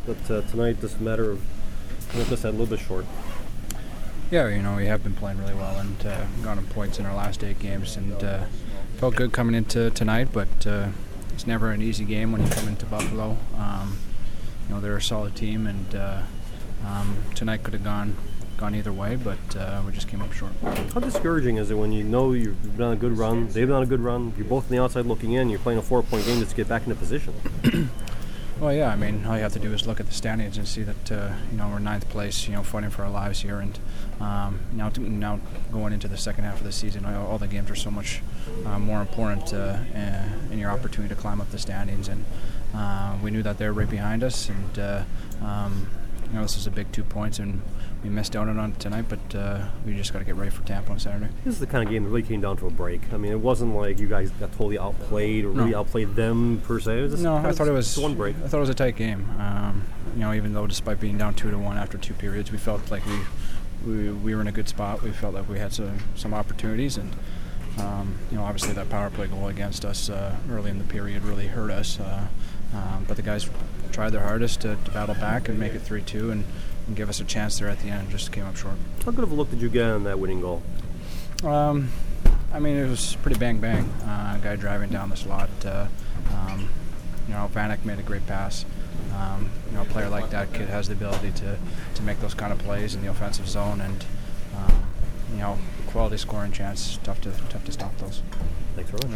But tonight, just a matter of just that little bit short. Yeah, we have been playing really well and gotten points in our last 8 games, and felt good coming into tonight. But it's never an easy game when you come into Buffalo. They're a solid team, and tonight could have gone either way, but we just came up short. How discouraging is it when you know you've been on a good run, they've been on a good run, you're both on the outside looking in, you're playing a 4-point game just to get back into position? Well, yeah, all you have to do is look at the standings and see that we're 9th place, fighting for our lives here, and now going into the second half of the season, all the games are so much more important in your opportunity to climb up the standings, and we knew that they're right behind us, and this is a big 2 points, and we missed out on it tonight, but we just got to get ready for Tampa on Saturday. This is the kind of game that really came down to a break. It wasn't like you guys got totally outplayed or really outplayed them per se. It was just I thought it was one break. I thought it was a tight game. Even though despite being down 2-1 after 2 periods, we felt like we were in a good spot. We felt like we had some opportunities, and obviously that power play goal against us early in the period really hurt us. But the guys tried their hardest to battle back and make it 3-2 and give us a chance there at the end, and just came up short. How good of a look did you get on that winning goal? It was pretty bang-bang. A guy driving down the slot. Vanek made a great pass. A player like that kid has the ability to make those kind of plays in the offensive zone, and quality scoring chance. Tough to stop those. Thanks very much.